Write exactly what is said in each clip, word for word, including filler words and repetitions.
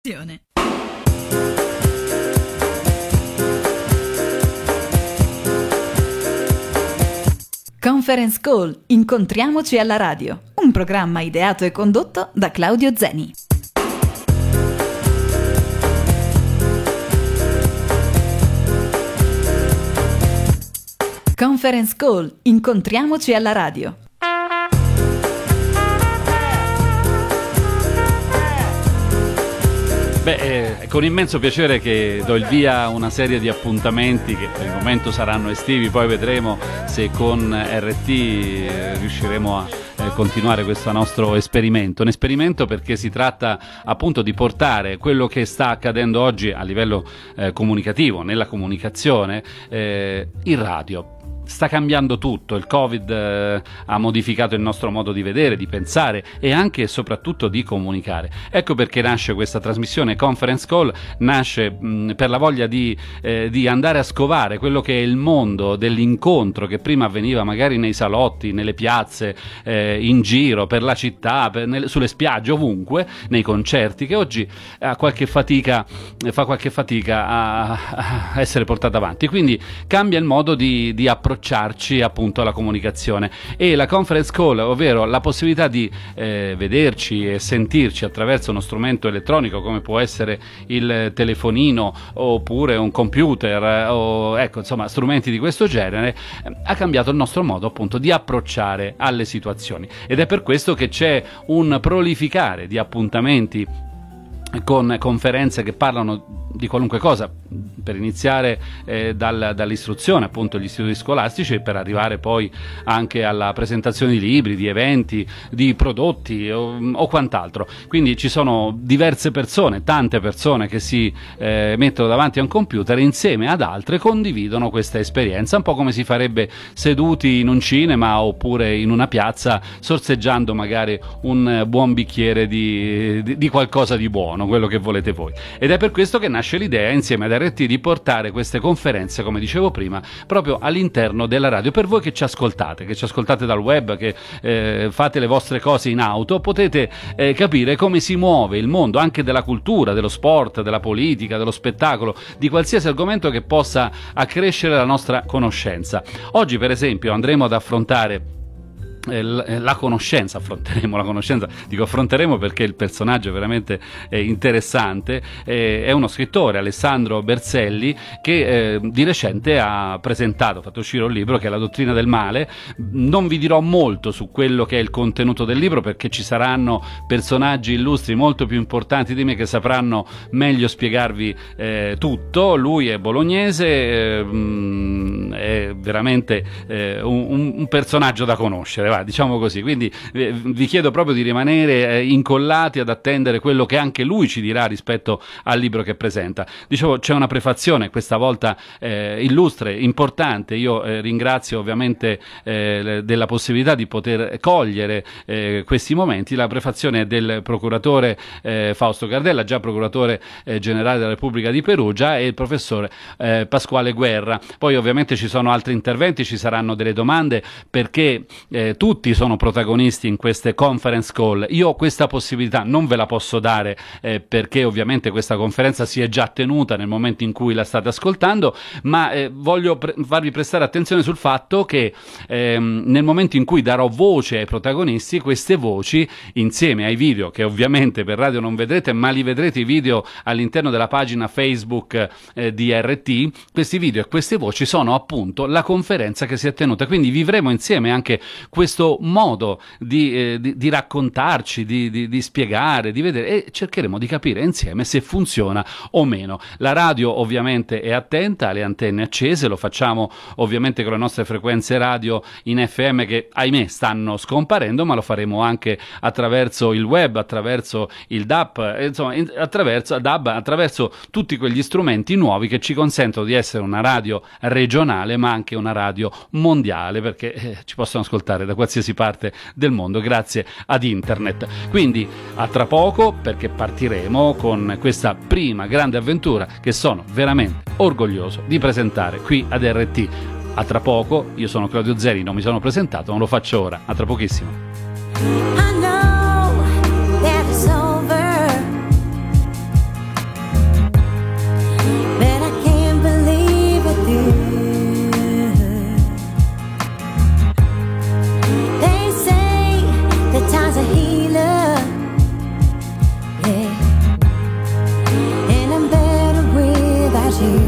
Conference Call, incontriamoci alla radio, un programma ideato e condotto da Claudio Zeni. Conference Call, incontriamoci alla radio. Beh, è con immenso piacere che do il via a una serie di appuntamenti che per il momento saranno estivi, poi vedremo se con R T eh, riusciremo a eh, continuare questo nostro esperimento. Un esperimento perché si tratta appunto di portare quello che sta accadendo oggi a livello eh, comunicativo, nella comunicazione, eh, in radio. Sta cambiando tutto, il Covid eh, ha modificato il nostro modo di vedere, di pensare e anche e soprattutto di comunicare. Ecco perché nasce questa trasmissione Conference Call, nasce mh, per la voglia di, eh, di andare a scovare quello che è il mondo dell'incontro che prima avveniva magari nei salotti, nelle piazze, eh, in giro, per la città, per, nelle, sulle spiagge, ovunque, nei concerti, che oggi ha qualche fatica, fa qualche fatica a, a essere portata avanti. Quindi cambia il modo di, di approcciare appunto alla comunicazione, e la conference call, ovvero la possibilità di eh, vederci e sentirci attraverso uno strumento elettronico come può essere il telefonino oppure un computer o ecco insomma strumenti di questo genere, eh, ha cambiato il nostro modo appunto di approcciare alle situazioni, ed è per questo che c'è un prolificare di appuntamenti con conferenze che parlano di qualunque cosa, per iniziare eh, dal, dall'istruzione, appunto gli istituti scolastici, per arrivare poi anche alla presentazione di libri, di eventi, di prodotti o, o quant'altro. Quindi ci sono diverse persone, tante persone che si eh, mettono davanti a un computer e insieme ad altre condividono questa esperienza, un po' come si farebbe seduti in un cinema oppure in una piazza, sorseggiando magari un buon bicchiere di, di, di qualcosa di buono, quello che volete voi. Ed è per questo che nasce l'idea insieme ad R T di portare queste conferenze, come dicevo prima, proprio all'interno della radio. Per voi che ci ascoltate, che ci ascoltate dal web, che eh, fate le vostre cose in auto, potete eh, capire come si muove il mondo anche della cultura, dello sport, della politica, dello spettacolo, di qualsiasi argomento che possa accrescere la nostra conoscenza. Oggi, per esempio, andremo ad affrontare la conoscenza, affronteremo la conoscenza, dico affronteremo perché il personaggio è veramente eh, interessante, eh, è uno scrittore, Alessandro Berzelli, che eh, di recente ha presentato, ha fatto uscire un libro che è La dottrina del male. Non vi dirò molto su quello che è il contenuto del libro perché ci saranno personaggi illustri molto più importanti di me che sapranno meglio spiegarvi eh, tutto. Lui è bolognese, eh, mh, è veramente eh, un, un personaggio da conoscere, diciamo così, quindi eh, vi chiedo proprio di rimanere eh, incollati ad attendere quello che anche lui ci dirà rispetto al libro che presenta. Dicevo, c'è una prefazione questa volta eh, illustre, importante. Io eh, ringrazio ovviamente eh, della possibilità di poter cogliere eh, questi momenti. La prefazione è del procuratore eh, Fausto Gardella, già procuratore eh, generale della Repubblica di Perugia, e il professore eh, Pasquale Guerra. Poi ovviamente ci sono altri interventi, ci saranno delle domande perché eh, tutti sono protagonisti in queste conference call. Io questa possibilità non ve la posso dare eh, perché ovviamente questa conferenza si è già tenuta nel momento in cui la state ascoltando, ma eh, voglio pre- farvi prestare attenzione sul fatto che ehm, nel momento in cui darò voce ai protagonisti, queste voci insieme ai video, che ovviamente per radio non vedrete, ma li vedrete i video all'interno della pagina Facebook eh, di R T, questi video e queste voci sono appunto la conferenza che si è tenuta. Quindi vivremo insieme anche questo modo di, eh, di, di raccontarci, di, di, di spiegare, di vedere, e cercheremo di capire insieme se funziona o meno. La radio ovviamente è attenta, le antenne accese, lo facciamo ovviamente con le nostre frequenze radio in F M che ahimè stanno scomparendo, ma lo faremo anche attraverso il web, attraverso il D A B, insomma attraverso, D A B, attraverso tutti quegli strumenti nuovi che ci consentono di essere una radio regionale ma anche una radio mondiale, perché eh, ci possono ascoltare da qualsiasi parte del mondo grazie ad internet. Quindi a tra poco, perché partiremo con questa prima grande avventura che sono veramente orgoglioso di presentare qui ad R T. A tra poco, io sono Claudio Zeni, non mi sono presentato, ma lo faccio ora, a tra pochissimo. you.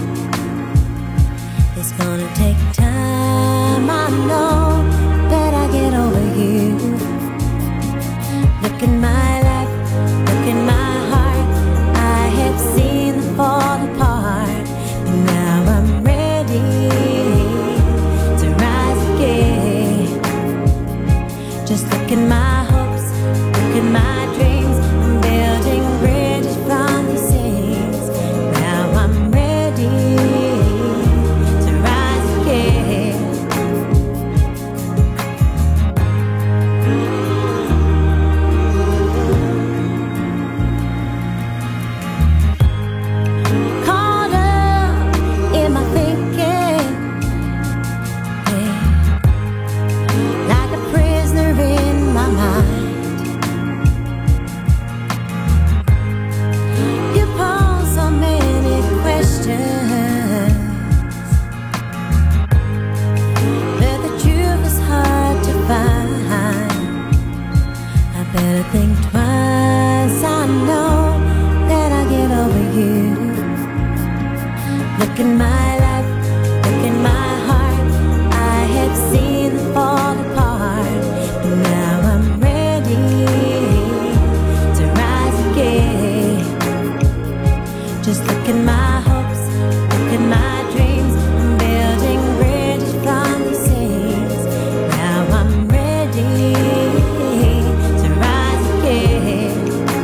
It's gonna take time, I know, but I get over you. Look at my life, look at my heart. I have seen them fall apart, but now I'm ready to rise again. Just look at my hopes, look at my dreams. I'm building bridges from these things. Now I'm ready to rise again. Caught up in my thinking, yeah, like a prisoner in my mind. You pose so many questions, but the truth is hard to find. I better think twice, I know that I get over you. Look at my life, look at my heart. I have seen them fall apart, but now I'm ready to rise again. Just look at my hopes, look at my dreams. I'm building bridges from these things. Now I'm ready to rise again.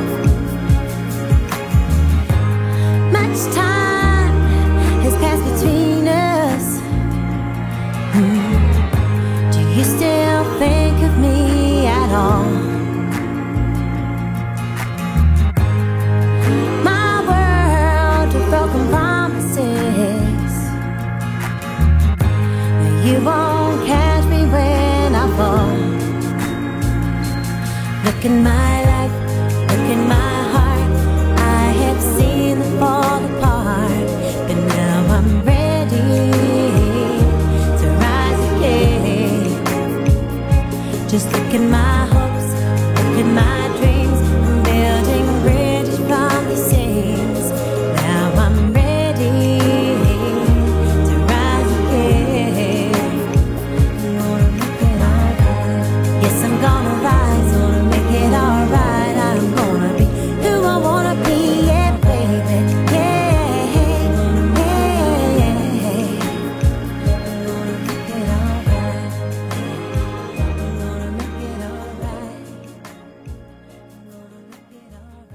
Much time has passed between us. Hmm. Do you still think of me at all? My world of broken promises. You won't catch me when I fall. Look at my life, look at my heart. I have seen them fall apart, but now I'm ready to rise again. Just look at my hopes, look at my dreams. I'm building bridges from these things. Now I'm ready to rise again. I'm gonna make it alright. Yes, I'm gonna rise, gonna make it alright. I'm gonna be who I wanna be, yeah, baby. Yeah, yeah, yeah. I'm gonna make it alright. I'm gonna make it alright. I'm gonna make it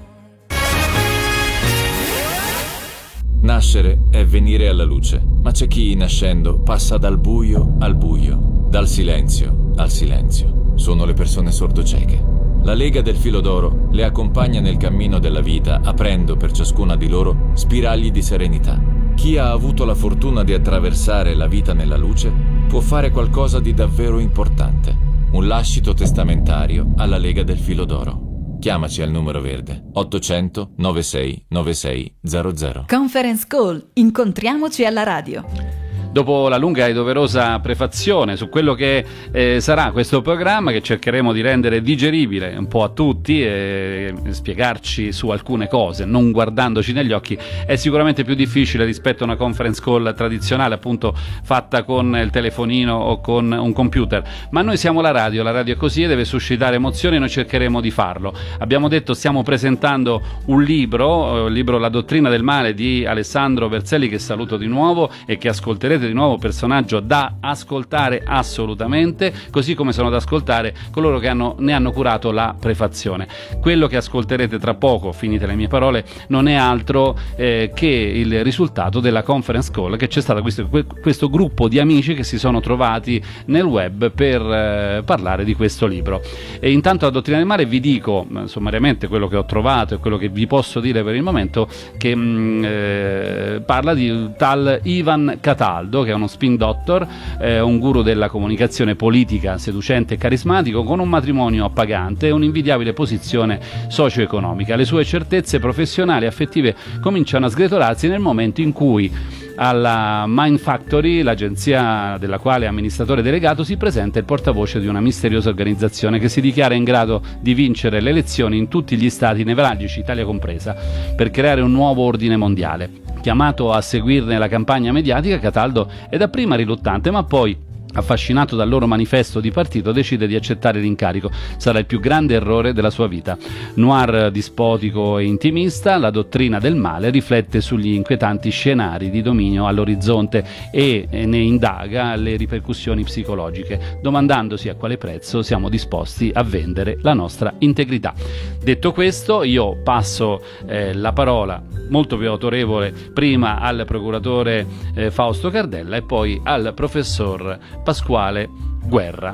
alright. Nascere è venire alla luce, ma c'è chi nascendo passa dal buio al buio, dal silenzio al silenzio. Sono le persone sordocieche. La Lega del Filo d'Oro le accompagna nel cammino della vita, aprendo per ciascuna di loro spiragli di serenità. Chi ha avuto la fortuna di attraversare la vita nella luce può fare qualcosa di davvero importante. Un lascito testamentario alla Lega del Filo d'Oro. Chiamaci al numero verde ottocento novantasei novantasei zero zero. Conference Call. Incontriamoci alla radio. Dopo la lunga e doverosa prefazione su quello che eh, sarà questo programma, che cercheremo di rendere digeribile un po' a tutti e spiegarci su alcune cose, non guardandoci negli occhi, è sicuramente più difficile rispetto a una conference call tradizionale, appunto fatta con il telefonino o con un computer. Ma noi siamo la radio, la radio è così e deve suscitare emozioni, noi cercheremo di farlo. Abbiamo detto, stiamo presentando un libro, il libro La dottrina del male di Alessandro Verzelli, che saluto di nuovo e che ascolterete di nuovo, personaggio da ascoltare assolutamente, così come sono da ascoltare coloro che hanno, ne hanno curato la prefazione. Quello che ascolterete tra poco, finite le mie parole, non è altro eh, che il risultato della conference call che c'è stato, questo, questo gruppo di amici che si sono trovati nel web per eh, parlare di questo libro. E intanto La dottrina del male vi dico eh, sommariamente quello che ho trovato e quello che vi posso dire per il momento, che mh, eh, parla di tal Ivan Cataldo, che è uno spin doctor, eh, un guru della comunicazione politica, seducente e carismatico, con un matrimonio appagante e un'invidiabile posizione socio-economica. Le sue certezze professionali e affettive cominciano a sgretolarsi nel momento in cui alla Mind Factory, l'agenzia della quale è amministratore delegato, si presenta il portavoce di una misteriosa organizzazione che si dichiara in grado di vincere le elezioni in tutti gli stati nevralgici, Italia compresa, per creare un nuovo ordine mondiale. Chiamato a seguirne la campagna mediatica, Cataldo è dapprima riluttante, ma poi, affascinato dal loro manifesto di partito, decide di accettare l'incarico. Sarà il più grande errore della sua vita. Noir dispotico e intimista, la dottrina del male riflette sugli inquietanti scenari di dominio all'orizzonte e ne indaga le ripercussioni psicologiche, domandandosi a quale prezzo siamo disposti a vendere la nostra integrità. Detto questo, io passo eh, la parola, molto più autorevole, prima al procuratore eh, Fausto Cardella e poi al professor Pasquale Guerra.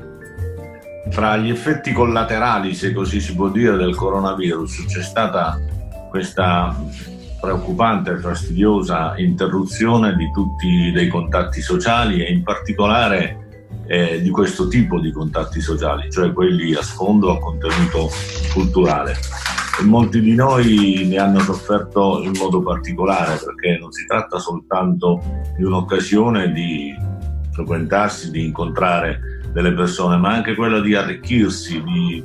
Fra gli effetti collaterali, se così si può dire, del coronavirus c'è stata questa preoccupante e fastidiosa interruzione di tutti dei contatti sociali e in particolare eh, di questo tipo di contatti sociali, cioè quelli a sfondo a contenuto culturale. E molti di noi ne hanno sofferto in modo particolare, perché non si tratta soltanto di un'occasione di frequentarsi, di incontrare delle persone, ma anche quella di arricchirsi, di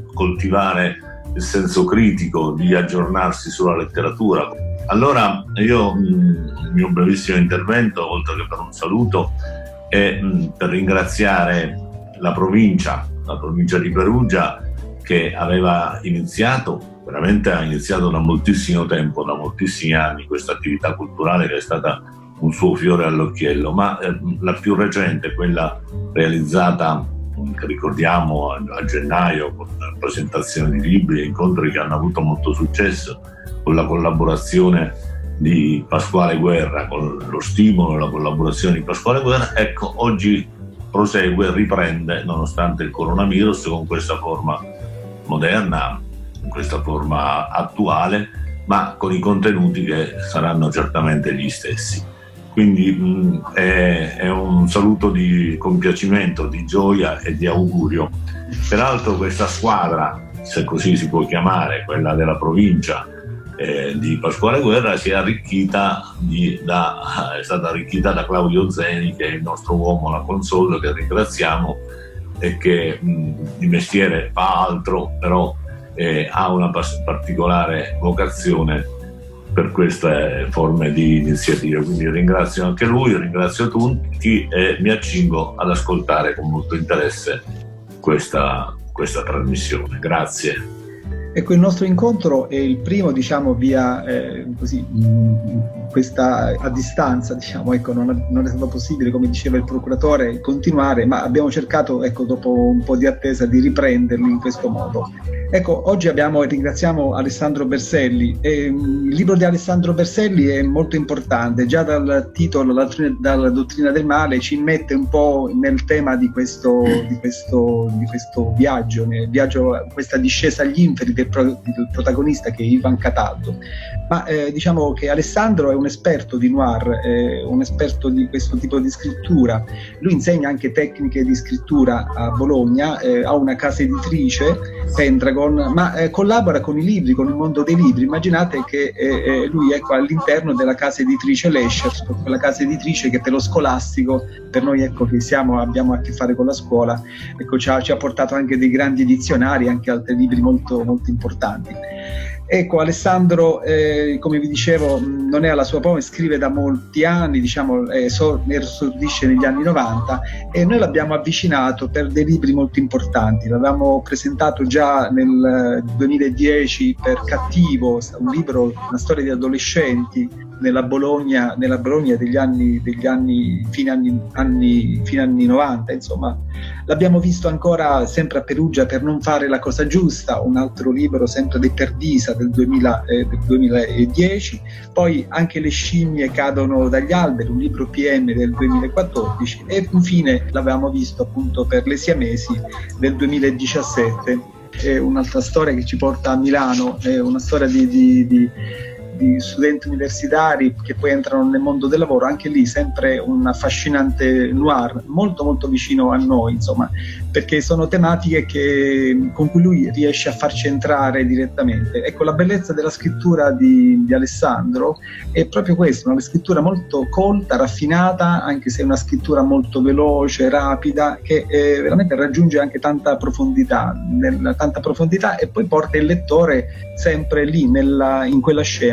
coltivare il senso critico, di aggiornarsi sulla letteratura. Allora io il mio brevissimo intervento, oltre che per un saluto, è per ringraziare la provincia, la provincia di Perugia, che aveva iniziato, veramente ha iniziato da moltissimo tempo, da moltissimi anni, questa attività culturale che è stata un suo fiore all'occhiello, ma eh, la più recente, quella realizzata, che ricordiamo, a, a gennaio, con la presentazione di libri e incontri che hanno avuto molto successo, con la collaborazione di Pasquale Guerra, con lo stimolo e la collaborazione di Pasquale Guerra, ecco, oggi prosegue e riprende, nonostante il coronavirus, con questa forma moderna, in questa forma attuale, ma con i contenuti che saranno certamente gli stessi. Quindi mh, è, è un saluto di compiacimento, di gioia e di augurio. Peraltro questa squadra, se così si può chiamare, quella della provincia eh, di Pasquale Guerra, si è arricchita di, da, è stata arricchita da Claudio Zeni, che è il nostro uomo alla console, che ringraziamo e che mh, di mestiere fa altro, però eh, ha una pas- particolare vocazione per queste forme di iniziative. Quindi ringrazio anche lui, ringrazio tutti e mi accingo ad ascoltare con molto interesse questa, questa trasmissione. Grazie. Ecco, il nostro incontro è il primo, diciamo, via eh, così, mh, questa a distanza, diciamo, ecco, non, non è stato possibile, come diceva il procuratore, continuare, ma abbiamo cercato, ecco, dopo un po' di attesa, di riprenderli in questo modo. Ecco, oggi abbiamo, ringraziamo Alessandro Berselli. E, mh, il libro di Alessandro Berselli è molto importante, già dal titolo, la, dalla dottrina del male, ci mette un po' nel tema di questo, di questo, di questo viaggio, nel viaggio, questa discesa agli inferi del, pro, del protagonista, che è Ivan Cataldo. Ma eh, diciamo che Alessandro è un esperto di noir, eh, un esperto di questo tipo di scrittura. Lui insegna anche tecniche di scrittura a Bologna, eh, ha una casa editrice, Pendragon, ma eh, collabora con i libri, con il mondo dei libri. Immaginate che eh, lui, ecco, all'interno della casa editrice Lescher, quella casa editrice che per lo scolastico, per noi, ecco, che siamo, abbiamo a che fare con la scuola, ecco, ci ha, ci ha portato anche dei grandi dizionari, anche altri libri molto, molto importanti. Ecco, Alessandro, eh, come vi dicevo, mh, non è alla sua prova, scrive da molti anni, diciamo, eh, so, esordisce negli anni novanta, e noi l'abbiamo avvicinato per dei libri molto importanti. L'avevamo presentato già nel duemiladieci per Cattivo, un libro, una storia di adolescenti nella Bologna, nella Bologna degli anni, degli anni, fine anni, anni, fine anni novanta, insomma. L'abbiamo visto ancora sempre a Perugia per Non fare la cosa giusta, un altro libro sempre di Perdisa del, duemila, eh, del duemiladieci, poi anche Le scimmie cadono dagli alberi, un libro P M del duemilaquattordici, e infine l'avevamo visto appunto per Le siamesi del duemiladiciassette. È un'altra storia che ci porta a Milano, è una storia di, di, di di studenti universitari che poi entrano nel mondo del lavoro, anche lì sempre un affascinante noir, molto molto vicino a noi, insomma, perché sono tematiche che, con cui lui riesce a farci entrare direttamente. Ecco, la bellezza della scrittura di, di Alessandro è proprio questa, una scrittura molto colta, raffinata, anche se è una scrittura molto veloce, rapida, che eh, veramente raggiunge anche tanta profondità, nel, tanta profondità, e poi porta il lettore sempre lì, nella, in quella scena.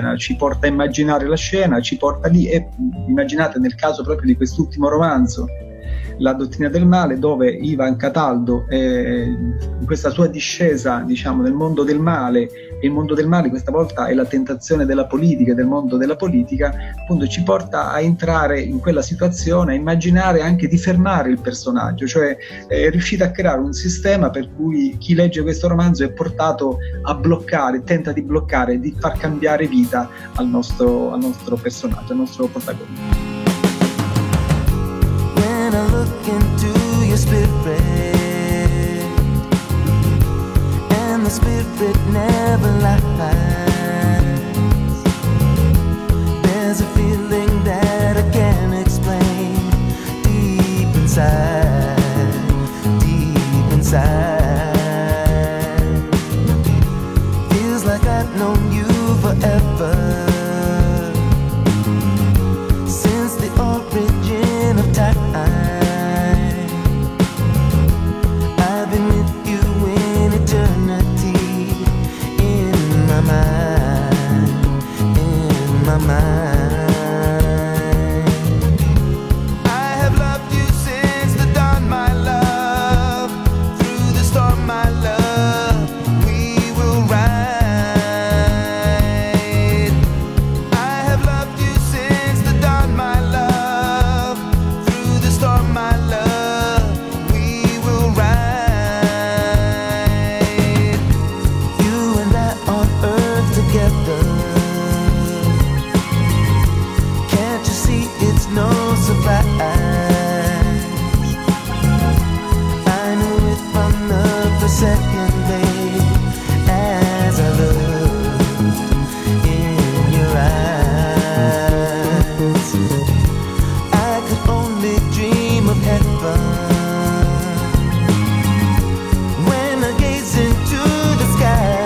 scena, ci porta a immaginare la scena, ci porta lì e immaginate nel caso proprio di quest'ultimo romanzo, La dottrina del male, dove Ivan Cataldo eh, in questa sua discesa, diciamo, nel mondo del male, e il mondo del male questa volta è la tentazione della politica e del mondo della politica, appunto ci porta a entrare in quella situazione, a immaginare anche di fermare il personaggio, cioè è riuscito a creare un sistema per cui chi legge questo romanzo è portato a bloccare, tenta di bloccare, di far cambiare vita al nostro, al nostro personaggio, al nostro protagonista. When I look into your spirit, and the spirit never lies, there's a feeling that I can't explain, deep inside, deep inside. Feels like I've known you forever, since the origin of time. I've been with you in eternity, in my mind, in my mind. I have loved you since the dawn, my love. Through the storm, my love, we will ride. I have loved you since the dawn, my love. Through the storm, my love, we will ride. You and I on earth together. Can't you see it's no surprise? I knew it from the first second, babe, as I looked in your eyes. I could only dream of heaven when I gaze into the sky.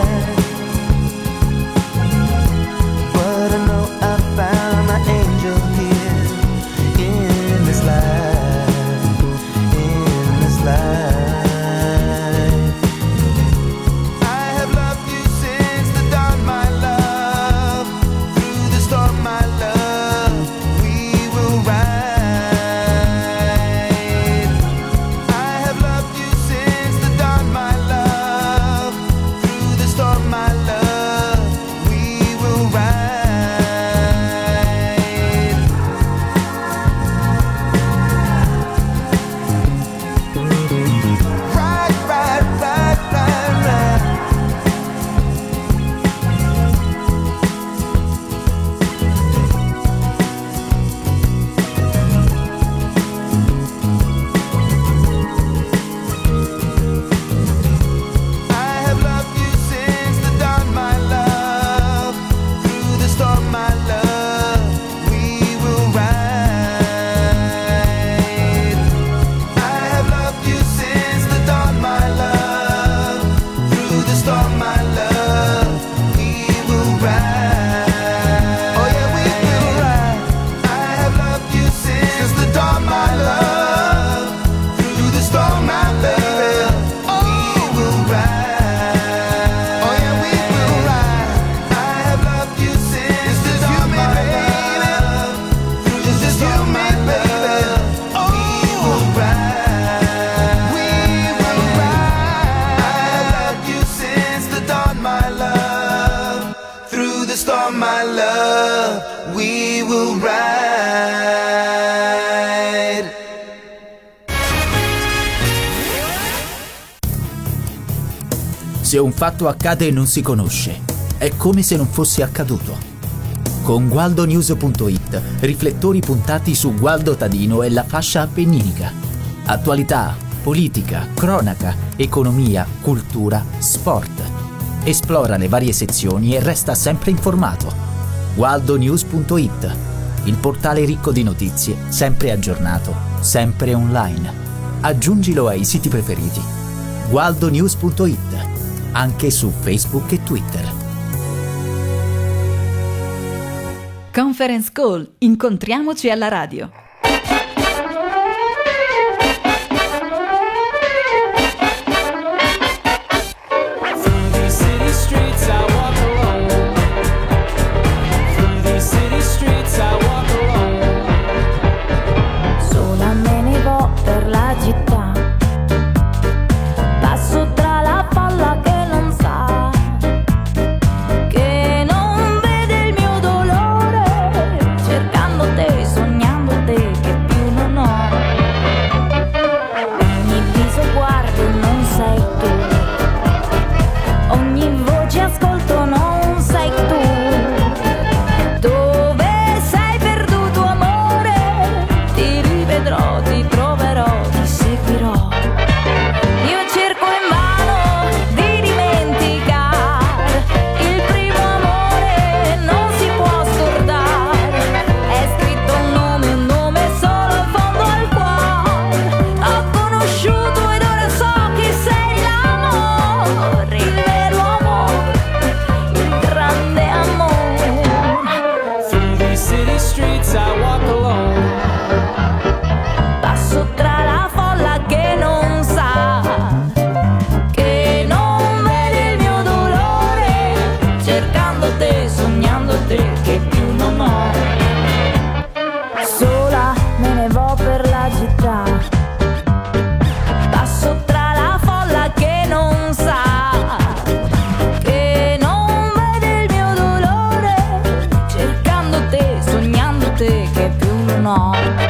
But I know I found my angel here in this life, in this life. I have loved you since the dawn, my love. Through the storm, my love, we will ride. I have loved you since the dawn, my love. Through the storm, my love, we will ride. Ride, ride, ride, ride, ride. I have loved you since the dawn, my love. Through the storm, my love, we will ride. I have loved you since the dawn, my love. Through the storm, my love, we will ride. Oh yeah, we will ride. I have loved you since the dawn, my love. Through the storm, my love, we will ride. Oh yeah, we will ride. I have loved you since the dawn, my love. Through the storm, my love, we will ride. We will ride. I have loved you since the dawn, my love. Through the storm, my love, we will ride. Se un fatto accade e non si conosce, è come se non fosse accaduto. Con gualdonews punto it, riflettori puntati su Gualdo Tadino e la fascia appenninica. Attualità, politica, cronaca, economia, cultura, sport. Esplora le varie sezioni e resta sempre informato. gualdonews punto it, il portale ricco di notizie, sempre aggiornato, sempre online. Aggiungilo ai siti preferiti. gualdonews punto it, anche su Facebook e Twitter. Conference Call. Incontriamoci alla radio. Through the city streets I walk alone. no.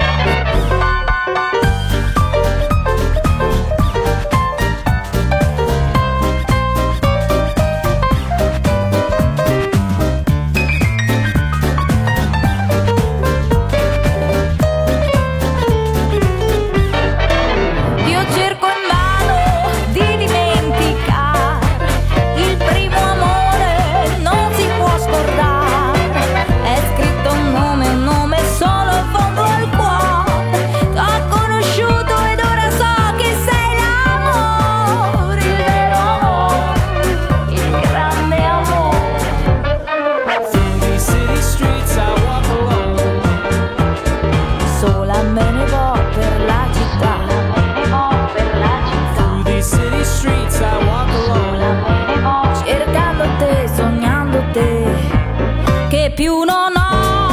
Più non ho.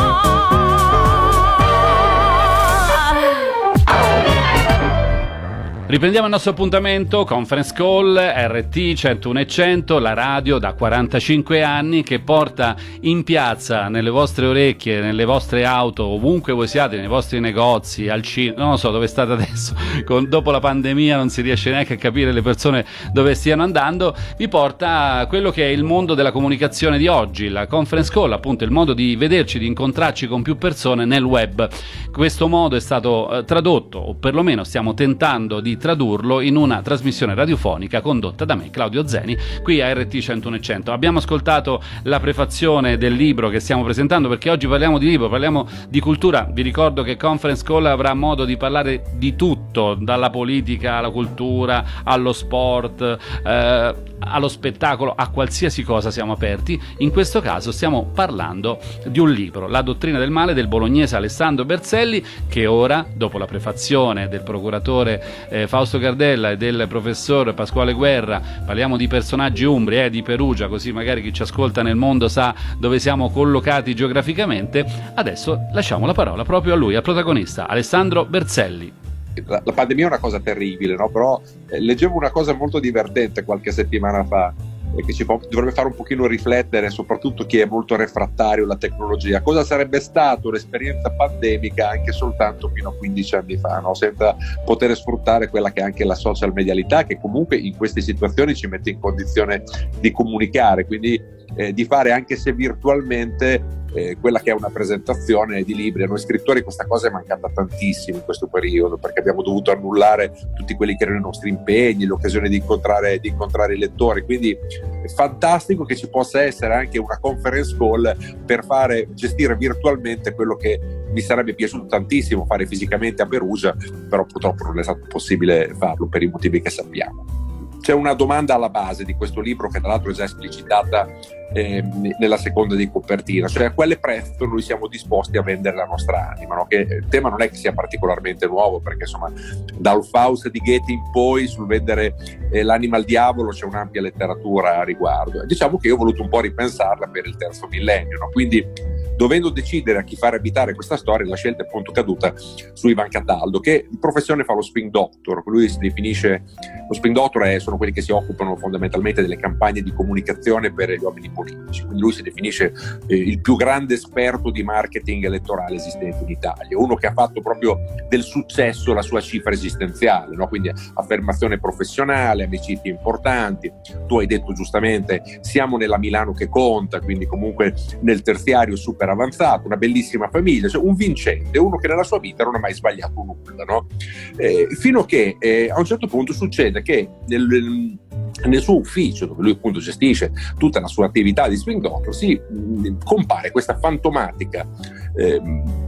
Riprendiamo il nostro appuntamento, Conference Call, R T centouno e cento, la radio da quarantacinque anni che porta in piazza, nelle vostre orecchie, nelle vostre auto, ovunque voi siate, nei vostri negozi, al cinema, non lo so dove state adesso, con, dopo la pandemia non si riesce neanche a capire le persone dove stiano andando, vi porta quello che è il mondo della comunicazione di oggi, la Conference Call, appunto il modo di vederci, di incontrarci con più persone nel web. Questo modo è stato eh, tradotto, o perlomeno stiamo tentando di tradurlo in una trasmissione radiofonica condotta da me, Claudio Zeni, qui a R T centouno e cento. Abbiamo ascoltato la prefazione del libro che stiamo presentando, perché oggi parliamo di libro, parliamo di cultura. Vi ricordo che Conference Call avrà modo di parlare di tutto, dalla politica alla cultura, allo sport, eh, allo spettacolo, a qualsiasi cosa siamo aperti. In questo caso stiamo parlando di un libro, La dottrina del male, del bolognese Alessandro Berzelli, che ora, dopo la prefazione del procuratore eh, Fausto Cardella e del professor Pasquale Guerra, parliamo di personaggi umbri, eh, di Perugia, così magari chi ci ascolta nel mondo sa dove siamo collocati geograficamente. Adesso lasciamo la parola proprio a lui, al protagonista, Alessandro Berzelli. La, la pandemia è una cosa terribile, no? Però eh, leggevo una cosa molto divertente qualche settimana fa, e che ci può, dovrebbe fare un pochino riflettere, soprattutto chi è molto refrattario alla tecnologia. Cosa sarebbe stato l'esperienza pandemica anche soltanto fino a quindici anni fa, no? Senza poter sfruttare quella che è anche la social medialità, che comunque in queste situazioni ci mette in condizione di comunicare, quindi eh, di fare, anche se virtualmente, eh, quella che è una presentazione di libri. A noi scrittori questa cosa è mancata tantissimo in questo periodo, perché abbiamo dovuto annullare tutti quelli che erano i nostri impegni, l'occasione di incontrare, di incontrare i lettori. Quindi è fantastico che ci possa essere anche una conference call per fare, gestire virtualmente quello che mi sarebbe piaciuto tantissimo fare fisicamente a Perugia, però purtroppo non è stato possibile farlo per i motivi che sappiamo. C'è una domanda alla base di questo libro, che tra l'altro è già esplicitata eh, nella seconda di copertina, cioè a quale prezzo noi siamo disposti a vendere la nostra anima, no? Che il tema non è che sia particolarmente nuovo, perché insomma dal Faust di Goethe in poi sul vendere eh, l'anima al diavolo c'è un'ampia letteratura a riguardo. Diciamo che io ho voluto un po' ripensarla per il terzo millennio, no? Quindi, dovendo decidere a chi fare abitare questa storia, la scelta è appunto caduta su Ivan Cataldo, che in professione fa lo spin doctor. Lui si definisce, lo spin doctor è, sono quelli che si occupano fondamentalmente delle campagne di comunicazione per gli uomini politici, quindi lui si definisce eh, il più grande esperto di marketing elettorale esistente in Italia, uno che ha fatto proprio del successo la sua cifra esistenziale, no? Quindi affermazione professionale, amicizie importanti. Tu hai detto giustamente, siamo nella Milano che conta, quindi comunque nel terziario super avanzato, una bellissima famiglia, cioè un vincente, uno che nella sua vita non ha mai sbagliato nulla, no? Eh, fino a che eh, a un certo punto succede che nel, nel suo ufficio, dove lui appunto gestisce tutta la sua attività di spin doctor, si mh, compare questa fantomatica eh,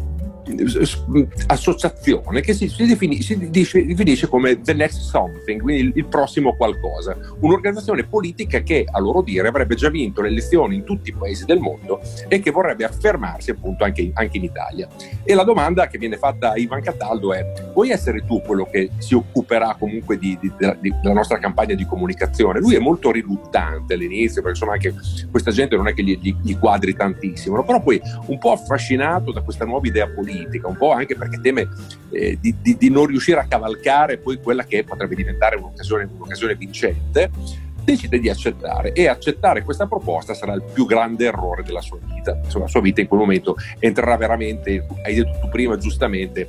associazione che si, si, defini, si dice, definisce come the next something, quindi il, il prossimo qualcosa, un'organizzazione politica che a loro dire avrebbe già vinto le elezioni in tutti i paesi del mondo e che vorrebbe affermarsi appunto anche, anche in Italia. E la domanda che viene fatta a Ivan Cataldo è: vuoi essere tu quello che si occuperà comunque di, di, di, della nostra campagna di comunicazione? Lui è molto riluttante all'inizio, perché insomma anche questa gente non è che gli, gli, gli quadri tantissimo, no? Però poi un po' affascinato da questa nuova idea politica, un po' anche perché teme eh, di, di, di non riuscire a cavalcare poi quella che potrebbe diventare un'occasione, un'occasione vincente, decide di accettare, e accettare questa proposta sarà il più grande errore della sua vita. Insomma, la sua vita in quel momento entrerà veramente, hai detto tu prima giustamente,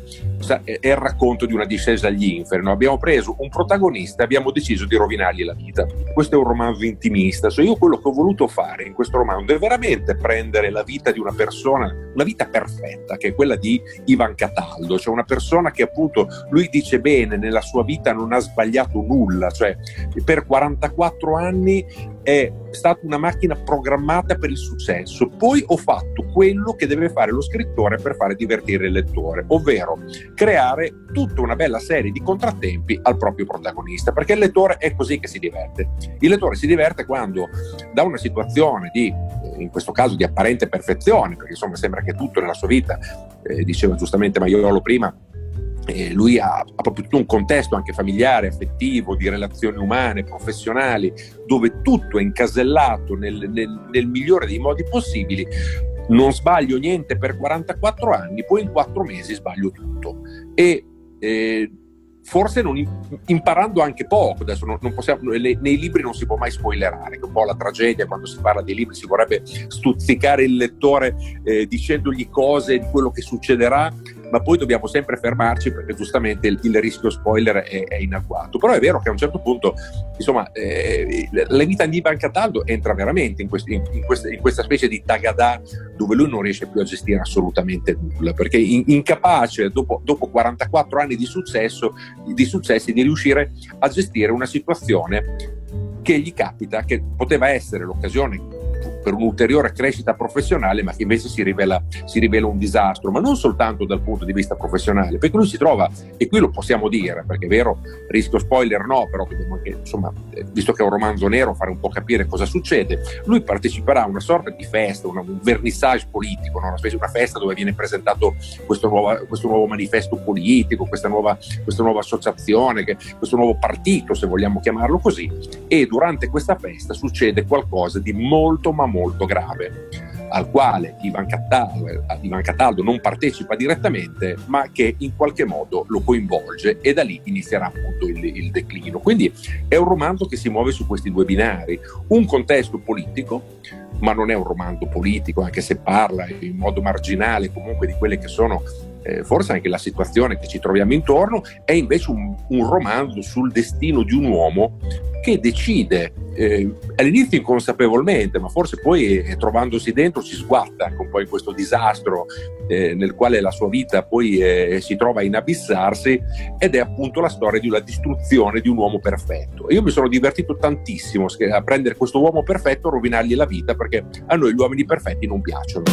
è il racconto di una discesa agli inferi, no? Abbiamo preso un protagonista e abbiamo deciso di rovinargli la vita. Questo è un romanzo intimista, cioè io quello che ho voluto fare in questo romanzo è veramente prendere la vita di una persona, una vita perfetta, che è quella di Ivan Cataldo, cioè una persona che appunto, lui dice bene, nella sua vita non ha sbagliato nulla, cioè per quarantaquattro anni è stata una macchina programmata per il successo. Poi ho fatto quello che deve fare lo scrittore per fare divertire il lettore, ovvero creare tutta una bella serie di contrattempi al proprio protagonista, perché il lettore è così che si diverte. Il lettore si diverte quando da una situazione di, in questo caso di apparente perfezione, perché insomma sembra che tutto nella sua vita, eh, diceva giustamente Maiolo prima, Eh, lui ha, ha proprio tutto un contesto anche familiare, affettivo, di relazioni umane, professionali, dove tutto è incasellato nel, nel, nel migliore dei modi possibili. Non sbaglio niente per quarantaquattro anni, poi in quattro mesi sbaglio tutto, e eh, forse non imparando anche poco. Adesso non, non possiamo, nei, nei libri non si può mai spoilerare, che è un po' la tragedia quando si parla dei libri, si vorrebbe stuzzicare il lettore eh, dicendogli cose di quello che succederà, ma poi dobbiamo sempre fermarci perché giustamente il, il rischio spoiler è, è inagguato. Però è vero che a un certo punto, insomma, eh, la vita di Ivan Cataldo entra veramente in, questi, in, in, questa, in questa specie di tagadà dove lui non riesce più a gestire assolutamente nulla, perché in, incapace dopo, dopo quarantaquattro anni di successo, di successi, di riuscire a gestire una situazione che gli capita, che poteva essere l'occasione per un'ulteriore crescita professionale, ma che invece si rivela, si rivela un disastro, ma non soltanto dal punto di vista professionale, perché lui si trova, e qui lo possiamo dire, perché è vero, rischio spoiler no, però dobbiamo anche, insomma, visto che è un romanzo nero, fare un po' capire cosa succede. Lui parteciperà a una sorta di festa, una, un vernissage politico, no? Una specie di una festa dove viene presentato questo nuovo, questo nuovo manifesto politico, questa nuova, questa nuova associazione, che, questo nuovo partito, se vogliamo chiamarlo così, e durante questa festa succede qualcosa di molto ma molto grave, al quale Ivan Cataldo, Ivan Cataldo non partecipa direttamente, ma che in qualche modo lo coinvolge, e da lì inizierà appunto il, il declino. Quindi è un romanzo che si muove su questi due binari, un contesto politico, ma non è un romanzo politico, anche se parla in modo marginale comunque di quelle che sono eh, forse anche la situazione che ci troviamo intorno. È invece un, un romanzo sul destino di un uomo che decide eh, all'inizio inconsapevolmente, ma forse poi eh, trovandosi dentro si sguatta anche un po' in questo disastro eh, nel quale la sua vita poi eh, si trova a inabissarsi, ed è appunto la storia di una distruzione di un uomo perfetto. E io mi sono divertito tantissimo a prendere questo uomo perfetto e rovinargli la vita, perché a noi gli uomini perfetti non piacciono.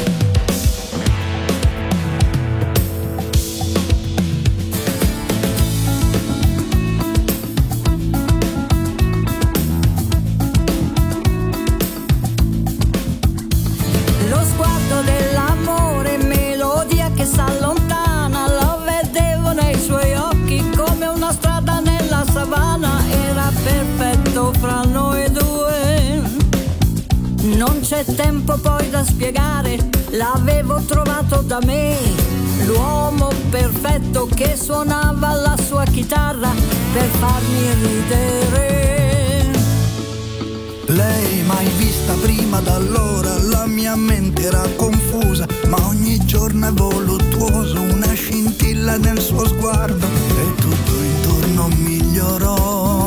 Fra noi due non c'è tempo poi da spiegare, l'avevo trovato da me, l'uomo perfetto che suonava la sua chitarra per farmi ridere. Lei mai vista prima d'allora, la mia mente era confusa, ma ogni giorno è voluttuoso, una scintilla nel suo sguardo e tutto intorno migliorò.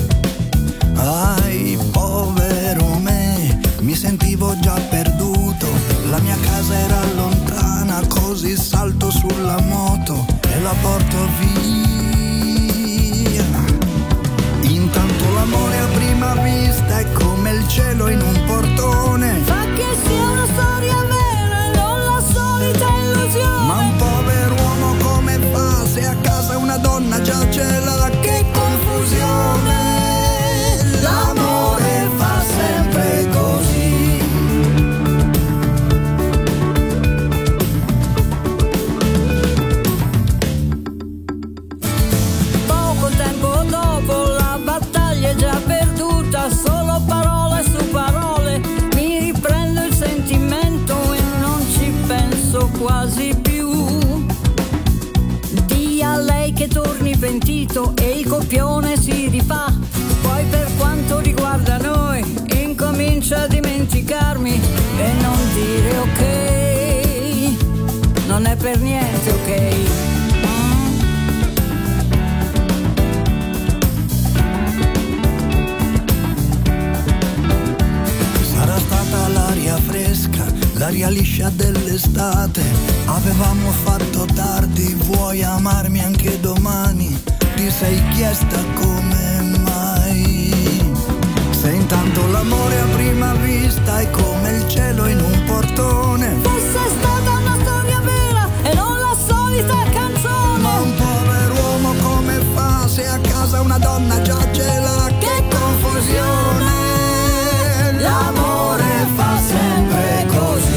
Ai, povero me, mi sentivo già perduto, la mia casa era lontana, così salto sulla moto e la porto via. Intanto l'amore a prima vista è come il cielo in un portone, fa che sia una storia vera e non la solita illusione. Ma un povero uomo come fa se a casa una donna già ce l'ha? Che confusione! L'amore fa sempre così. Poco tempo dopo la battaglia è già perduta, solo parole su parole, mi riprendo il sentimento e non ci penso quasi più. Dì a lei che che torni pentito e il copione si rifà. Poi per quanto riguarda noi, incomincia a dimenticarmi e non dire ok, non è per niente ok. Sarà stata l'aria fresca, l'aria liscia dell'estate. Avevamo fatto tardi, vuoi amarmi anche domani? Ti sei chiesta come mai? Se intanto l'amore a prima vista è come il cielo in un portone. Fosse stata una storia vera e non la solita canzone. Ma un pover'uomo come fa se a casa una donna già ce l'ha? Che confusione! L'amore fa sempre così.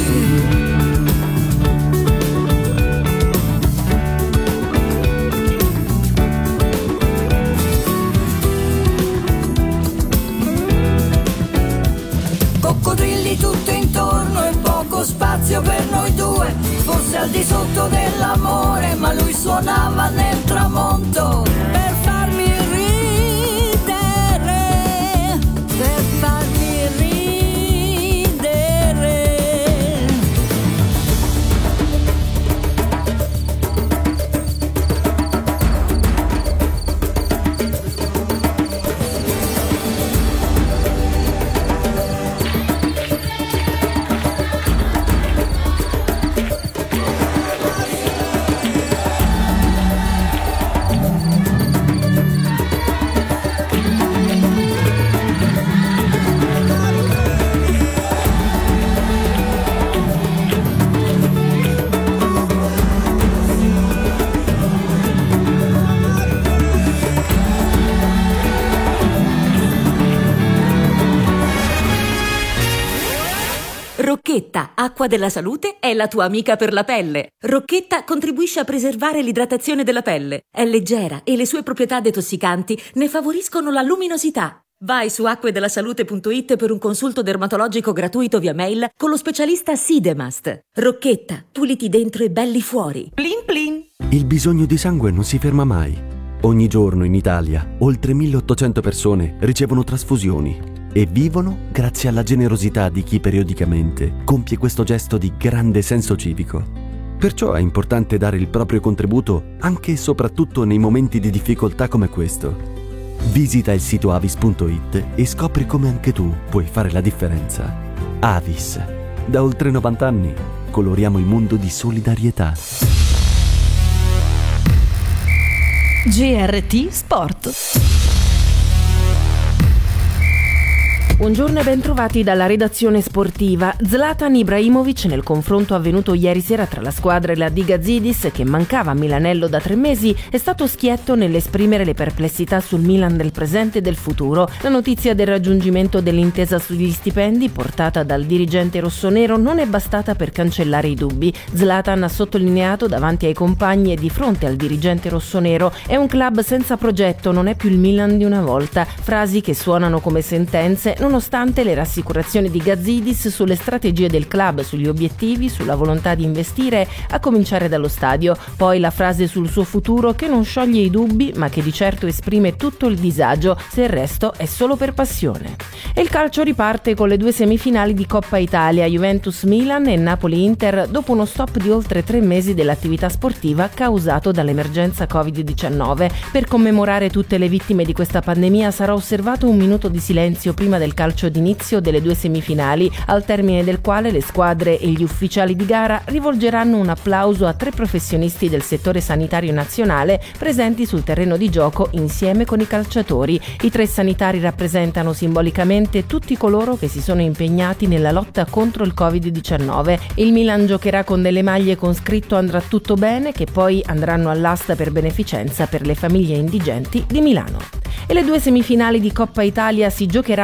Coccodrilli tutto intorno e poco spazio per noi due. Forse al di sotto dell'amore, ma lui suonava nel tramonto per farmi ridere, per farmi ridere. Rocchetta, acqua della salute, è la tua amica per la pelle. Rocchetta contribuisce a preservare l'idratazione della pelle. È leggera e le sue proprietà detossicanti ne favoriscono la luminosità. Vai su acquedelasalute punto it per un consulto dermatologico gratuito via mail con lo specialista Sidemast. Rocchetta, puliti dentro e belli fuori. Plin plin. Il bisogno di sangue non si ferma mai. Ogni giorno in Italia oltre milleottocento persone ricevono trasfusioni e vivono grazie alla generosità di chi periodicamente compie questo gesto di grande senso civico. Perciò è importante dare il proprio contributo anche e soprattutto nei momenti di difficoltà come questo. Visita il sito avis punto it e scopri come anche tu puoi fare la differenza. Avis. Da oltre novanta anni coloriamo il mondo di solidarietà. G R T Sport. Buongiorno e bentrovati dalla redazione sportiva. Zlatan Ibrahimovic, nel confronto avvenuto ieri sera tra la squadra e la di Gazidis, che mancava a Milanello da tre mesi, è stato schietto nell'esprimere le perplessità sul Milan del presente e del futuro. La notizia del raggiungimento dell'intesa sugli stipendi, portata dal dirigente rossonero, non è bastata per cancellare i dubbi. Zlatan ha sottolineato davanti ai compagni e di fronte al dirigente rossonero: è un club senza progetto, non è più il Milan di una volta. Frasi che suonano come sentenze, non nonostante le rassicurazioni di Gazidis sulle strategie del club, sugli obiettivi, sulla volontà di investire, a cominciare dallo stadio. Poi la frase sul suo futuro che non scioglie i dubbi, ma che di certo esprime tutto il disagio, se il resto è solo per passione. E il calcio riparte con le due semifinali di Coppa Italia, Juventus-Milan e Napoli-Inter, dopo uno stop di oltre tre mesi dell'attività sportiva causato dall'emergenza covid diciannove. Per commemorare tutte le vittime di questa pandemia sarà osservato un minuto di silenzio prima del calcio d'inizio delle due semifinali, al termine del quale le squadre e gli ufficiali di gara rivolgeranno un applauso a tre professionisti del settore sanitario nazionale presenti sul terreno di gioco insieme con i calciatori. I tre sanitari rappresentano simbolicamente tutti coloro che si sono impegnati nella lotta contro il covid diciannove. Il Milan giocherà con delle maglie con scritto "Andrà tutto bene", che poi andranno all'asta per beneficenza per le famiglie indigenti di Milano. E le due semifinali di Coppa Italia si giocheranno alle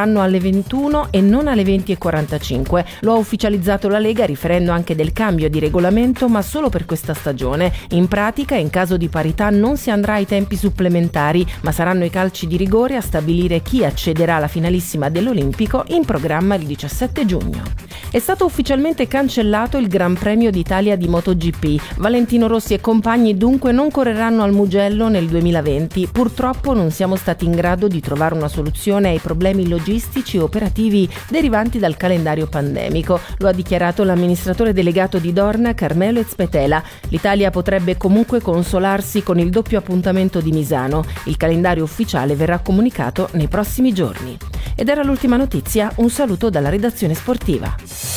ventuno e non alle venti e quarantacinque. Lo ha ufficializzato la Lega riferendo anche del cambio di regolamento, ma solo per questa stagione. In pratica, in caso di parità non si andrà ai tempi supplementari, ma saranno i calci di rigore a stabilire chi accederà alla finalissima dell'Olimpico, in programma il diciassette giugno. È stato ufficialmente cancellato il Gran Premio d'Italia di MotoGP. Valentino Rossi e compagni dunque non correranno al Mugello nel duemilaventi. Purtroppo non siamo stati in grado di trovare una soluzione ai problemi logistici e operativi derivanti dal calendario pandemico. Lo ha dichiarato l'amministratore delegato di Dorna, Carmelo Ezpetela. L'Italia potrebbe comunque consolarsi con il doppio appuntamento di Misano. Il calendario ufficiale verrà comunicato nei prossimi giorni. Ed era l'ultima notizia. Un saluto dalla redazione sportiva.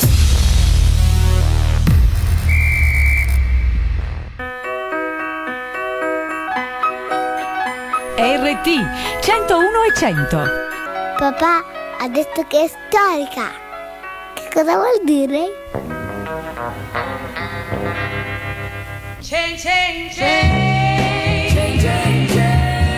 R T centouno e cento. Papà ha detto che è storica. Che cosa vuol dire? Change, change, change, change, change, change.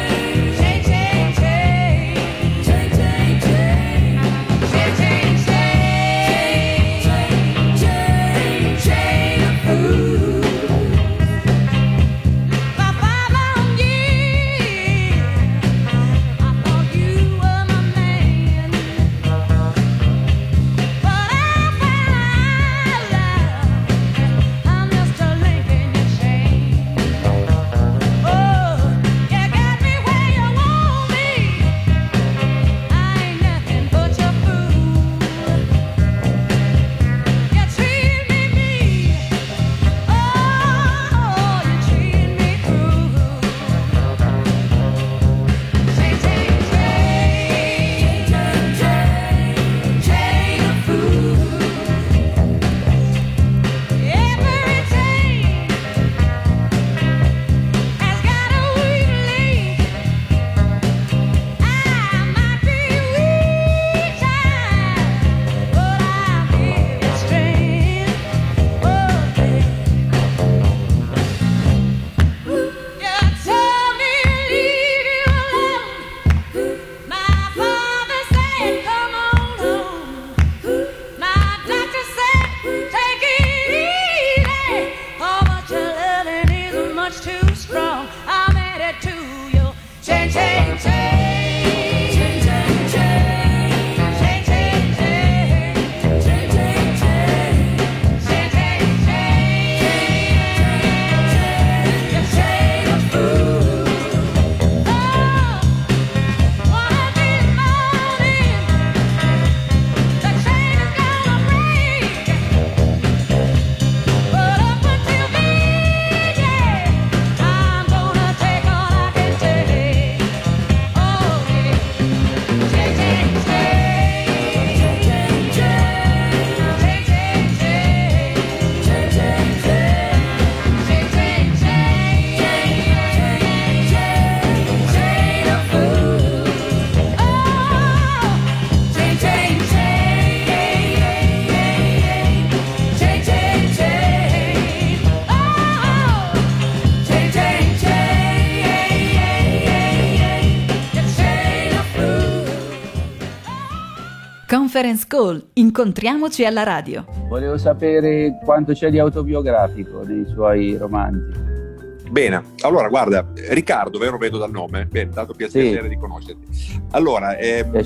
Conference Call, incontriamoci alla radio. Volevo sapere quanto c'è di autobiografico nei suoi romanzi. Bene, allora guarda, Riccardo, vero, vedo dal nome? Bene, dato piacere Sì. di conoscerti. Allora, ehm,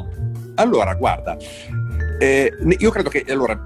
allora guarda, eh, ne- io credo che allora,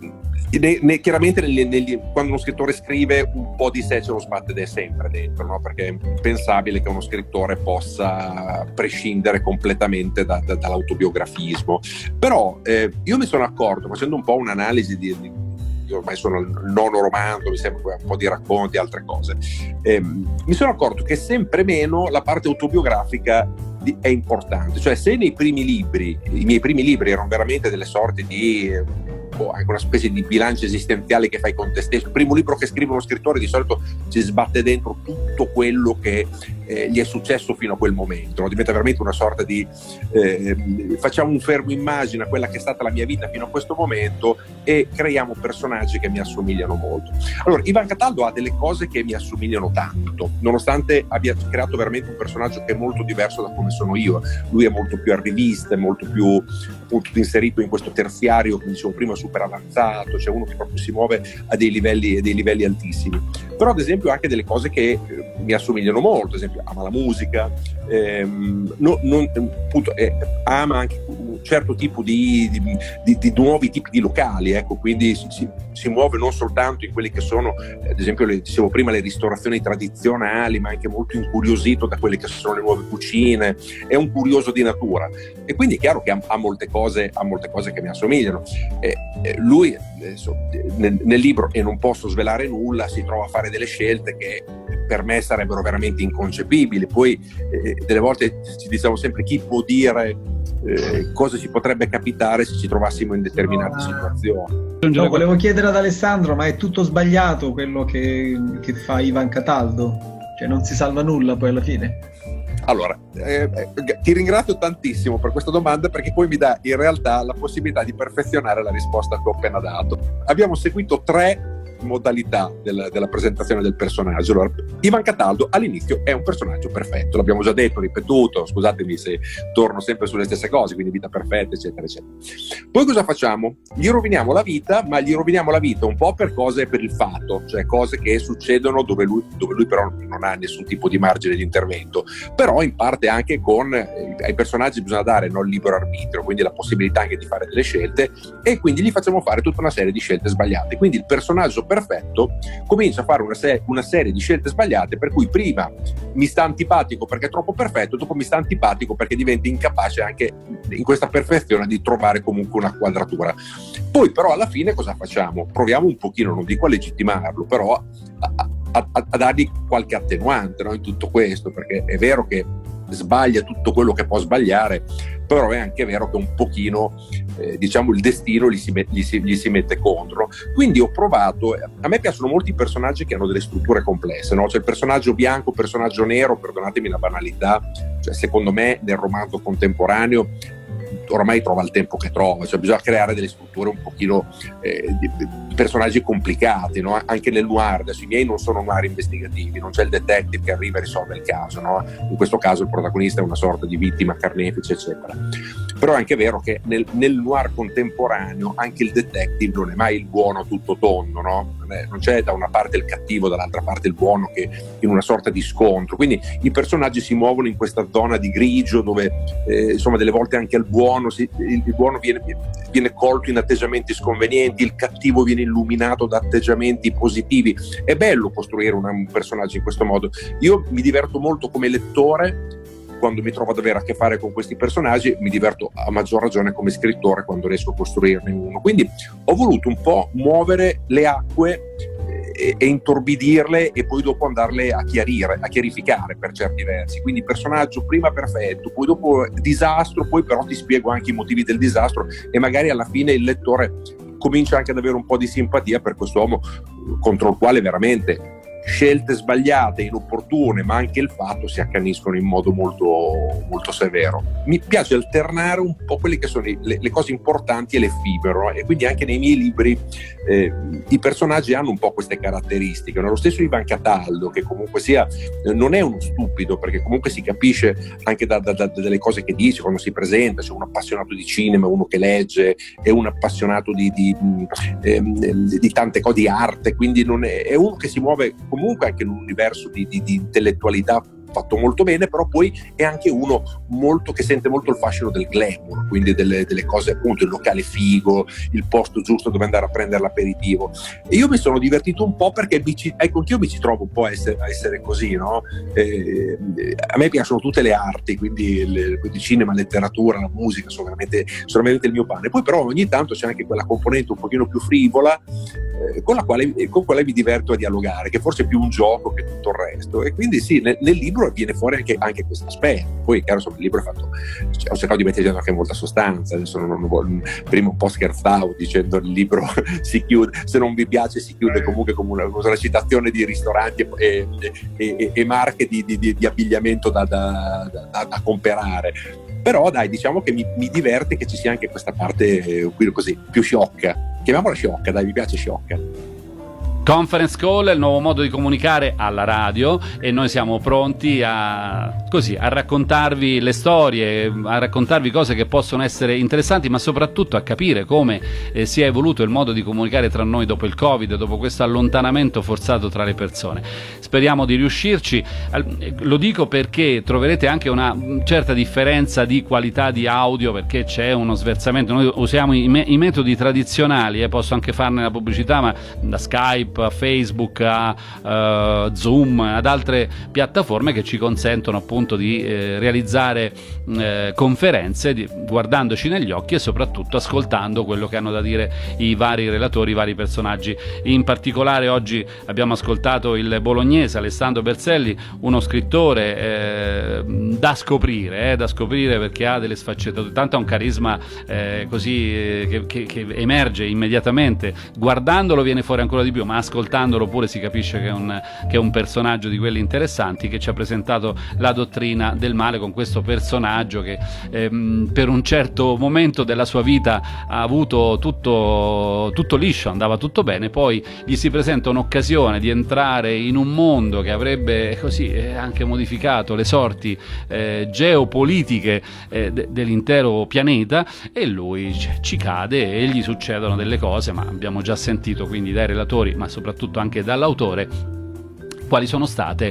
ne- ne- chiaramente negli- negli- quando uno scrittore scrive un po' di sé ce lo sbatte sempre dentro, no? Perché è impensabile che uno scrittore possa prescindere completamente da- da- dall'autobiografismo. Però eh, io mi sono accorto, facendo un po' un'analisi di, di io ormai sono il nono romanzo, mi sembra un po' di racconti, altre cose, ehm, mi sono accorto che sempre meno la parte autobiografica di- è importante. Cioè, se nei primi libri, i miei primi libri erano veramente delle sorti di eh, boh, anche una specie di bilancio esistenziale che fai con te stesso, il primo libro che scrive uno scrittore di solito ci sbatte dentro tutto quello che eh, gli è successo fino a quel momento, no? Diventa veramente una sorta di eh, facciamo un fermo immagine a quella che è stata la mia vita fino a questo momento e creiamo personaggi che mi assomigliano molto. Allora, Ivan Cataldo ha delle cose che mi assomigliano tanto, nonostante abbia creato veramente un personaggio che è molto diverso da come sono io. Lui è molto più arrivista, è molto più appunto inserito in questo terziario, come dicevo prima, super avanzato, cioè uno che proprio si muove a dei livelli, a dei livelli altissimi. Però ad esempio anche delle cose che eh, mi assomigliano molto, ad esempio ama la musica, ehm, no, non, appunto, eh, ama anche un certo tipo di, di, di, di nuovi tipi di locali, ecco, quindi si, si, si muove non soltanto in quelli che sono, ad esempio le, dicevo prima, le ristorazioni tradizionali, ma anche molto incuriosito da quelle che sono le nuove cucine, è un curioso di natura e quindi è chiaro che ha, ha molte cose, ha molte cose che mi assomigliano. Eh, eh, lui adesso, nel, nel libro, e non posso svelare nulla, si trova a fare delle scelte che per me sarebbero veramente inconcepibili. Poi eh, delle volte ci diciamo sempre chi può dire eh, cosa ci potrebbe capitare se ci trovassimo in determinate situazioni. No, volevo chiedere ad Alessandro, ma è tutto sbagliato quello che, che fa Ivan Cataldo? Cioè non si salva nulla poi alla fine? Allora, eh, ti ringrazio tantissimo per questa domanda, perché poi mi dà in realtà la possibilità di perfezionare la risposta che ho appena dato. Abbiamo seguito tre modalità della, della presentazione del personaggio. Allora, Ivan Cataldo all'inizio è un personaggio perfetto, l'abbiamo già detto, ripetuto, scusatemi se torno sempre sulle stesse cose, quindi vita perfetta, eccetera, eccetera. Poi cosa facciamo? Gli roviniamo la vita, ma gli roviniamo la vita un po' per cose per il fatto, cioè cose che succedono dove lui, dove lui però non ha nessun tipo di margine di intervento, però in parte anche con eh, ai personaggi bisogna dare non libero arbitrio, quindi la possibilità anche di fare delle scelte, e quindi gli facciamo fare tutta una serie di scelte sbagliate. Quindi il personaggio perfetto comincia a fare una, se- una serie di scelte sbagliate, per cui prima mi sta antipatico perché è troppo perfetto, dopo mi sta antipatico perché diventa incapace anche in questa perfezione di trovare comunque una quadratura. Poi però alla fine cosa facciamo? Proviamo un pochino, non dico a legittimarlo, però a, a, a, a dargli qualche attenuante, no, in tutto questo, perché è vero che sbaglia tutto quello che può sbagliare, però è anche vero che un pochino eh, diciamo il destino gli si, met- gli, si, gli si mette contro. Quindi ho provato, a me piacciono molti personaggi che hanno delle strutture complesse, no? C'è il personaggio bianco, personaggio nero, perdonatemi la banalità, cioè secondo me nel romanzo contemporaneo ormai trova il tempo che trova, cioè bisogna creare delle strutture un pochino eh, di, di personaggi complicati, no? Anche nel noir, adesso i miei non sono noir investigativi, non c'è il detective che arriva e risolve il caso, no? In questo caso il protagonista è una sorta di vittima carnefice, eccetera. Però è anche vero che nel, nel noir contemporaneo anche il detective non è mai il buono tutto tondo, no? Non c'è da una parte il cattivo, dall'altra parte il buono, che in una sorta di scontro, quindi i personaggi si muovono in questa zona di grigio dove eh, insomma delle volte anche il buono, si, il, il buono viene, viene colto in atteggiamenti sconvenienti, il cattivo viene illuminato da atteggiamenti positivi. È bello costruire un, un personaggio in questo modo. Io mi diverto molto come lettore quando mi trovo ad avere a che fare con questi personaggi, mi diverto a maggior ragione come scrittore quando riesco a costruirne uno. Quindi ho voluto un po' muovere le acque e, e intorbidirle e poi dopo andarle a chiarire, a chiarificare per certi versi. Quindi personaggio prima perfetto, poi dopo disastro, poi però ti spiego anche i motivi del disastro e magari alla fine il lettore comincia anche ad avere un po' di simpatia per quest'uomo contro il quale veramente scelte sbagliate, inopportune, ma anche il fatto si accaniscono in modo molto, molto severo. Mi piace alternare un po' quelle che sono le, le cose importanti e l'effimero, e quindi anche nei miei libri eh, i personaggi hanno un po' queste caratteristiche, no? Lo stesso Ivan Cataldo, che comunque sia non è uno stupido, perché comunque si capisce anche da, da, da, dalle cose che dice quando si presenta, c'è un appassionato di cinema, uno che legge, è un appassionato di, di, eh, di tante cose, di arte, quindi non è, è uno che si muove comunque anche in un universo di, di, di intellettualità fatto molto bene, però poi è anche uno molto che sente molto il fascino del glamour, quindi delle, delle cose, appunto il locale figo, il posto giusto dove andare a prendere l'aperitivo. E io mi sono divertito un po' perché mi ci, ecco, anch'io mi ci trovo un po' a essere, a essere così, no? Eh, a me piacciono tutte le arti, quindi il, il cinema, la letteratura, la musica sono veramente, sono veramente il mio pane. Poi però ogni tanto c'è anche quella componente un pochino più frivola eh, con la quale, con quale mi diverto a dialogare, che forse è più un gioco che tutto il resto. E quindi sì, nel, nel libro viene fuori anche, anche questo aspetto. Poi chiaro, insomma, il libro è fatto, cioè, ho cercato di mettere anche molta sostanza. Adesso non, non voglio, prima un po' scherzavo dicendo il libro si chiude, se non vi piace si chiude comunque come una, una citazione di ristoranti e, e, e, e marche di, di, di abbigliamento da, da, da, da comprare. Però dai, diciamo che mi, mi diverte che ci sia anche questa parte eh, così più sciocca, chiamiamola sciocca, dai, mi piace sciocca. Conference call è il nuovo modo di comunicare alla radio e noi siamo pronti a, così, a raccontarvi le storie, a raccontarvi cose che possono essere interessanti, ma soprattutto a capire come eh, si è evoluto il modo di comunicare tra noi dopo il Covid, dopo questo allontanamento forzato tra le persone. Speriamo di riuscirci. Lo dico perché troverete anche una certa differenza di qualità di audio, perché c'è uno sversamento. Noi usiamo i, me- i metodi tradizionali, eh, posso anche farne la pubblicità, ma da Skype a Facebook, a uh, Zoom, ad altre piattaforme che ci consentono appunto di eh, realizzare eh, conferenze di, guardandoci negli occhi e soprattutto ascoltando quello che hanno da dire i vari relatori, i vari personaggi. In particolare oggi abbiamo ascoltato il bolognese Alessandro Berselli, uno scrittore eh, da scoprire, eh, da scoprire perché ha delle sfaccettature, tanto ha un carisma eh, così eh, che, che, che emerge immediatamente, guardandolo viene fuori ancora di più, ma ascoltandolo pure si capisce che è, un, che è un personaggio di quelli interessanti, che ci ha presentato la dottrina del male con questo personaggio che ehm, per un certo momento della sua vita ha avuto tutto, tutto liscio, andava tutto bene, poi gli si presenta un'occasione di entrare in un mondo che avrebbe così eh, anche modificato le sorti eh, geopolitiche eh, de- dell'intero pianeta, e lui c- ci cade e gli succedono delle cose, ma abbiamo già sentito quindi dai relatori, ma soprattutto anche dall'autore, quali sono state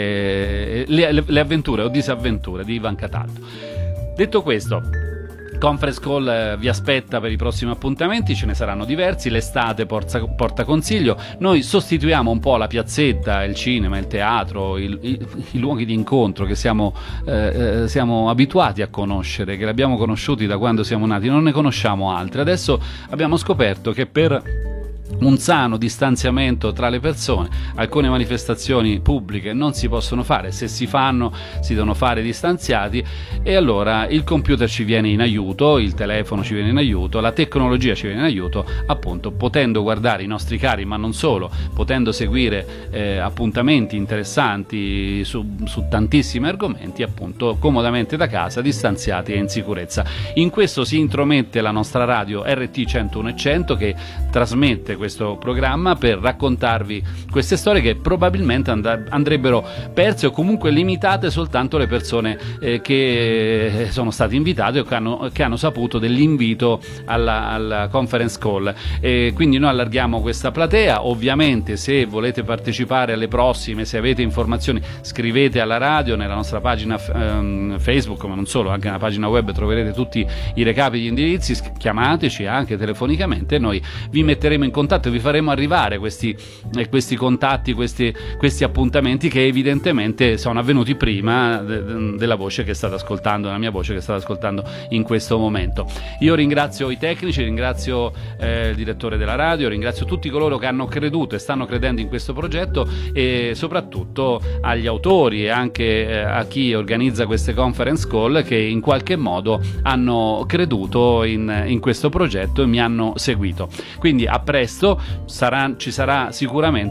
eh, le, le avventure o disavventure di Ivan Cataldo. Detto questo, Conference Call eh, vi aspetta per i prossimi appuntamenti, ce ne saranno diversi, l'estate porta, porta consiglio, noi sostituiamo un po' la piazzetta, il cinema, il teatro, il, i, i luoghi di incontro che siamo, eh, siamo abituati a conoscere, che li abbiamo conosciuti da quando siamo nati, non ne conosciamo altri. Adesso abbiamo scoperto che per un sano distanziamento tra le persone alcune manifestazioni pubbliche non si possono fare, se si fanno si devono fare distanziati, e allora il computer ci viene in aiuto, il telefono ci viene in aiuto, la tecnologia ci viene in aiuto, appunto potendo guardare i nostri cari, ma non solo, potendo seguire eh, appuntamenti interessanti su, su tantissimi argomenti, appunto comodamente da casa, distanziati e in sicurezza. In questo si intromette la nostra radio R T centouno e cento, che trasmette questo programma per raccontarvi queste storie che probabilmente and- andrebbero perse o comunque limitate soltanto alle persone eh, che sono state invitate o che hanno, che hanno saputo dell'invito alla, alla conference call, e quindi noi allarghiamo questa platea. Ovviamente se volete partecipare alle prossime, se avete informazioni, scrivete alla radio, nella nostra pagina ehm, Facebook, ma non solo, anche nella pagina web troverete tutti i recapi, gli indirizzi, chiamateci anche telefonicamente, noi vi metteremo in contatto e vi faremo arrivare questi, eh, questi contatti, questi, questi appuntamenti che evidentemente sono avvenuti prima de- de- della voce che state ascoltando, della mia voce che state ascoltando in questo momento. Io ringrazio i tecnici, ringrazio eh, il direttore della radio, ringrazio tutti coloro che hanno creduto e stanno credendo in questo progetto, e soprattutto agli autori e anche eh, a chi organizza queste conference call, che in qualche modo hanno creduto in, in questo progetto e mi hanno seguito. Quindi a presto, sarà, ci sarà sicuramente